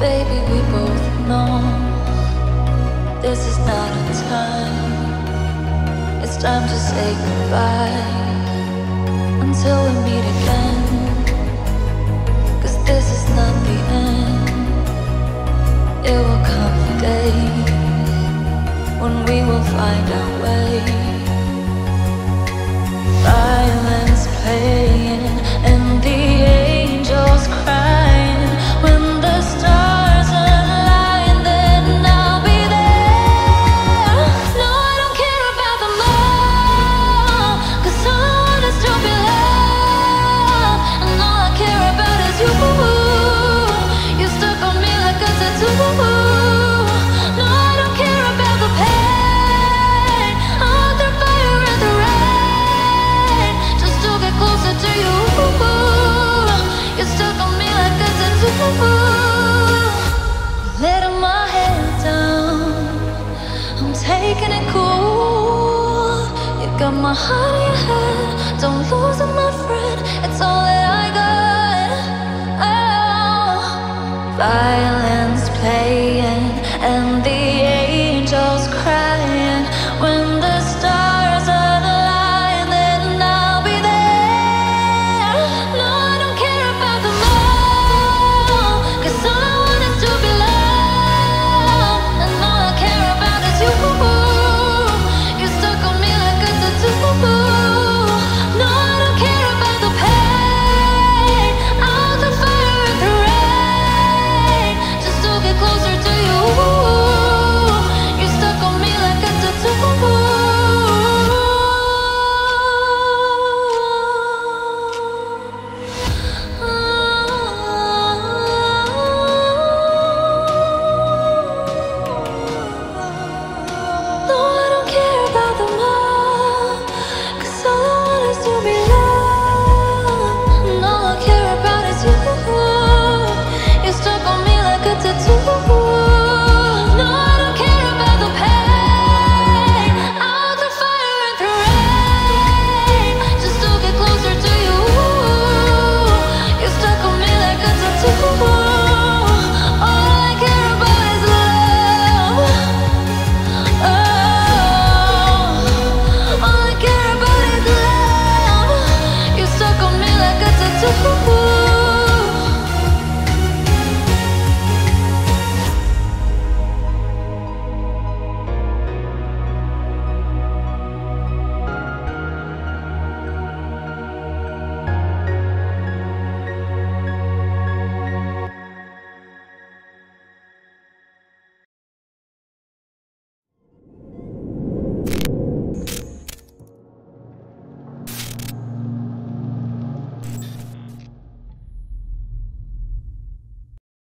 Baby, we both know this is not a time. It's time to say goodbye until we meet again. 'Cause this is not the end. It will come a day when we will find our way. Violence playing and the angels crying. When the stars align, then I'll be there. No, I don't care about them all, 'cause all I want is to be loved. And all I care about is you. You stuck on me like a tattoo. No, I don't care about the pain. I'll through fire and the rain just to get closer to you. You stuck on me like a tattoo. Letting my head down, I'm taking it cool. You got my heart in your head, don't lose it, my friend. It's all that I got. Oh, violence playing